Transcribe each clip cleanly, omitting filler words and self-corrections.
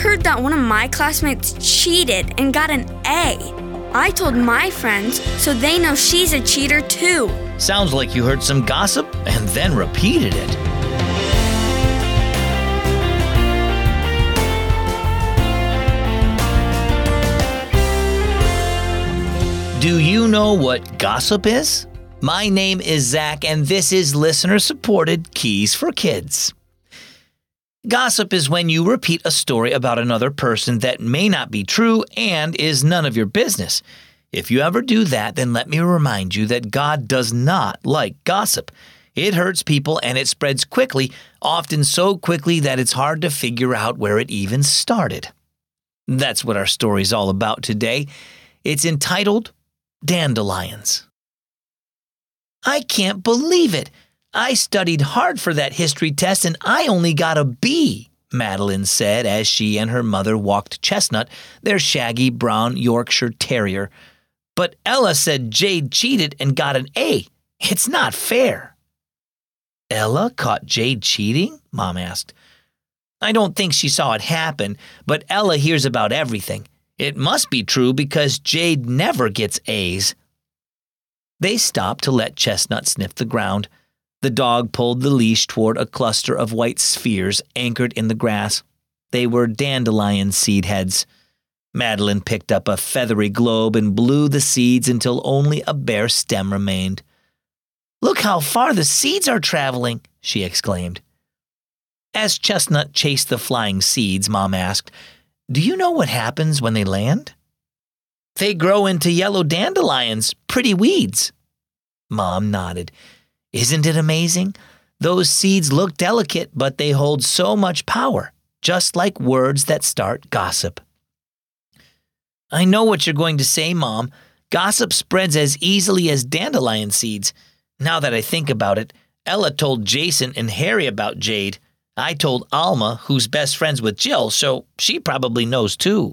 heard that one of my classmates cheated and got an A. I told my friends, so they know she's a cheater too. Sounds like you heard some gossip and then repeated it. Do you know what gossip is? My name is Zach, and this is listener-supported Keys for Kids. Gossip is when you repeat a story about another person that may not be true and is none of your business. If you ever do that, then let me remind you that God does not like gossip. It hurts people and it spreads quickly, often so quickly that it's hard to figure out where it even started. That's what our story's all about today. It's entitled Dandelions. I can't believe it. I studied hard for that history test and I only got a B, Madeline said as she and her mother walked Chestnut, their shaggy brown Yorkshire Terrier. But Ella said Jade cheated and got an A. It's not fair. Ella caught Jade cheating? Mom asked. I don't think she saw it happen, but Ella hears about everything. It must be true because Jade never gets A's. They stopped to let Chestnut sniff the ground. The dog pulled the leash toward a cluster of white spheres anchored in the grass. They were dandelion seed heads. Madeline picked up a feathery globe and blew the seeds until only a bare stem remained. Look how far the seeds are traveling, she exclaimed. As Chestnut chased the flying seeds, Mom asked, Do you know what happens when they land? They grow into yellow dandelions, pretty weeds. Mom nodded. Isn't it amazing? Those seeds look delicate, but they hold so much power, just like words that start gossip. I know what you're going to say, Mom. Gossip spreads as easily as dandelion seeds. Now that I think about it, Ella told Jason and Harry about Jade. I told Alma, who's best friends with Jill, so she probably knows too.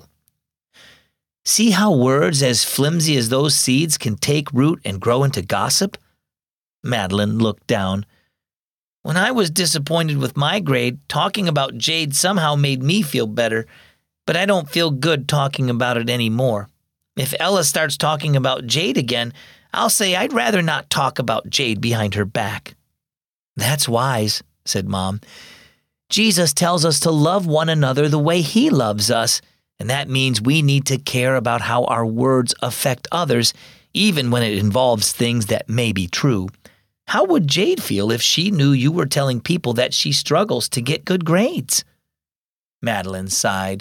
See how words as flimsy as those seeds can take root and grow into gossip? Madeline looked down. When I was disappointed with my grade, talking about Jade somehow made me feel better, but I don't feel good talking about it anymore. If Ella starts talking about Jade again, I'll say I'd rather not talk about Jade behind her back. That's wise, said Mom. Jesus tells us to love one another the way He loves us, and that means we need to care about how our words affect others, even when it involves things that may be true. How would Jade feel if she knew you were telling people that she struggles to get good grades? Madeline sighed.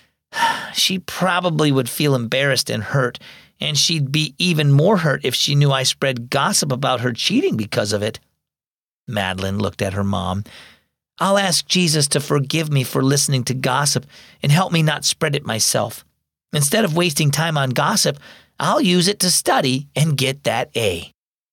She probably would feel embarrassed and hurt, and she'd be even more hurt if she knew I spread gossip about her cheating because of it. Madeline looked at her mom. I'll ask Jesus to forgive me for listening to gossip and help me not spread it myself. Instead of wasting time on gossip, I'll use it to study and get that A.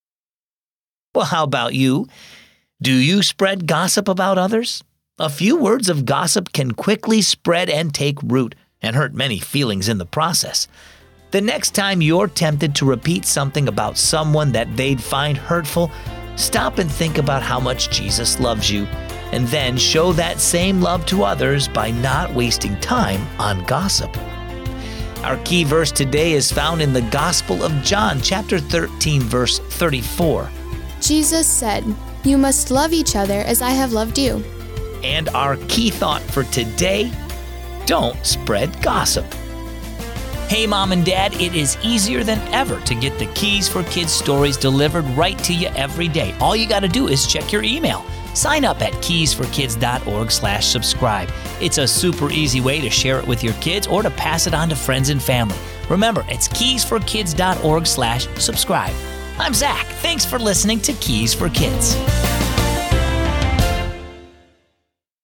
Well, how about you? Do you spread gossip about others? A few words of gossip can quickly spread and take root and hurt many feelings in the process. The next time you're tempted to repeat something about someone that they'd find hurtful, stop and think about how much Jesus loves you, and then show that same love to others by not wasting time on gossip. Our key verse today is found in the Gospel of John, chapter 13, verse 34. Jesus said, "You must love each other as I have loved you." And our key thought for today, don't spread gossip. Hey, Mom and Dad, it is easier than ever to get the Keys for Kids stories delivered right to you every day. All you got to do is check your email. Sign up at keysforkids.org/subscribe. It's a super easy way to share it with your kids or to pass it on to friends and family. Remember, it's keysforkids.org/subscribe. I'm Zach. Thanks for listening to Keys for Kids.